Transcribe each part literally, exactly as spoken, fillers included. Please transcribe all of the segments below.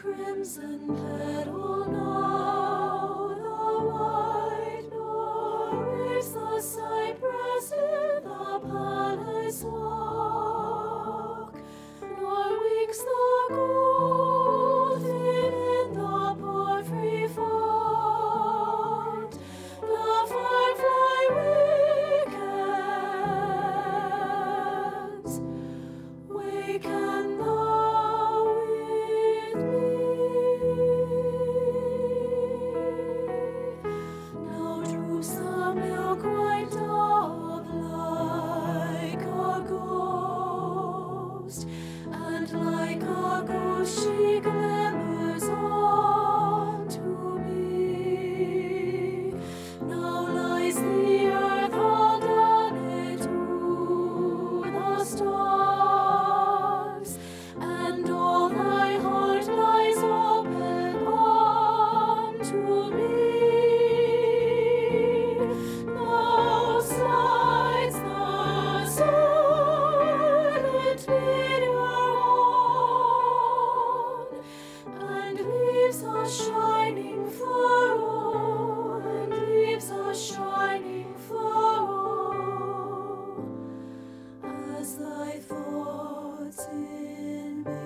crimson petal now, the white nor waves the cypress in the palace walk, nor winks the golden in the porphyry font. The firefly wakens, waken thou with me. Now droops the milk-white dove like a ghost, and like a ghost she glimmers on to me. Now lies the earth all done to the stars, and all thy heart lies open unto me. Now slides the silent meteor on, and leaves a shining furrow, and leaves a shining furrow, as thy thoughts in me.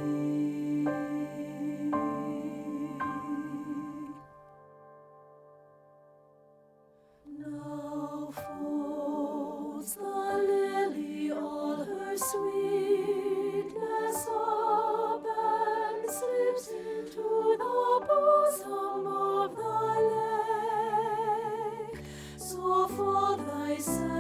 Now folds the lily all her sweetness up, and slips into the bosom of the lake. So fold thyself